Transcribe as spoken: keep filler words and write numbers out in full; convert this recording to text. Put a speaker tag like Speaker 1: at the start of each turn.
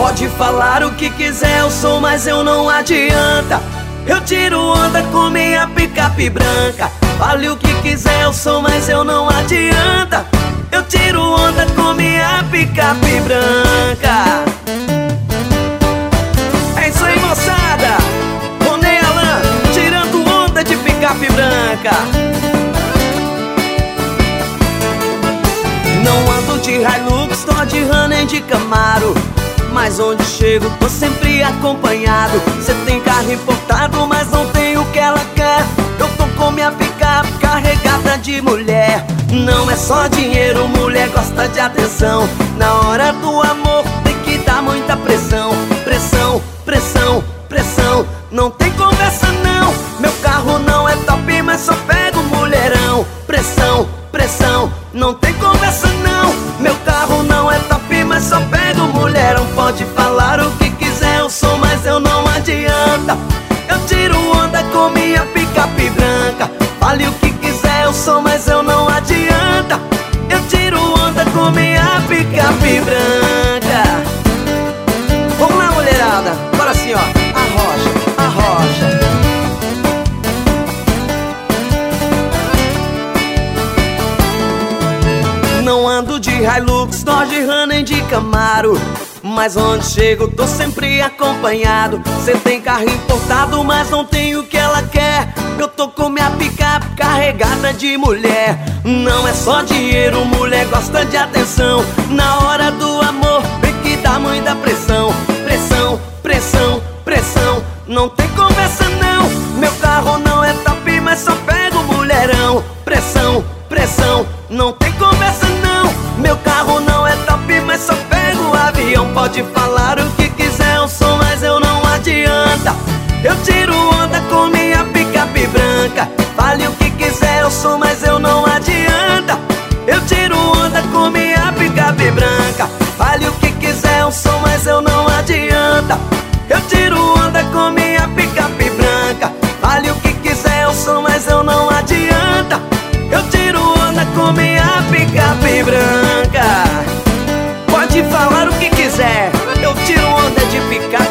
Speaker 1: Pode falar o que quiser, eu sou, mas eu não adianta. Eu tiro onda com minha picape branca. Fale o que quiser, eu sou, mas eu não adianta. Eu tiro onda com minha picape branca. É isso aí, moçada. Ronei Alan, tirando onda de picape branca. Não ando de Hilux, tô de Running de Camaro, mas onde chego tô sempre acompanhado. Cê tem carro importado, mas não tem o que ela quer. Eu tô com minha picape carregada de mulher. Não é só dinheiro, mulher gosta de atenção. Na hora do amor tem que dar muita pressão. Pressão, pressão, pressão. Não tem conversa não. Meu carro não é top, mas só pego mulherão. Pressão, pressão. Não tem conversa não. Meu carro não é top, mas só pego mulherão. Pode falar o que quiser, eu sou, mas eu não adianta. Eu tiro onda com minha picape branca. Fale o que quiser, eu sou, mas eu não adianta. Eu tiro onda com minha picape branca. Vamos lá, mulherada. Agora sim, ó. Arrocha, arrocha. Não ando de Hilux, Dodge Running de Camaro, mas onde chego tô sempre acompanhado. Cê tem carro importado, mas não tem o que ela quer. Eu tô com minha picape carregada de mulher. Não é só dinheiro, mulher gosta de atenção. Na hora do amor tem que dar muita pressão. Pressão, pressão, pressão. Não tem conversa não. Meu carro não é top, mas só pego mulherão. Pressão, pressão. Não tem conversa não. Meu carro não é top, mas só pego avião. Pode falar o que quiser, eu sou, mas eu não adianta. Eu tiro onda com minha picape branca. Fale o que quiser, eu sou, mas eu não adianta. Eu tiro onda com minha picape branca. Fale o que quiser, eu sou, mas eu não adianta. Eu tiro onda com minha picape branca. Fale o que quiser, eu sou, mas eu não adianta. Eu tiro onda com minha picape branca. Pode falar o que quiser, eu tiro onda de picape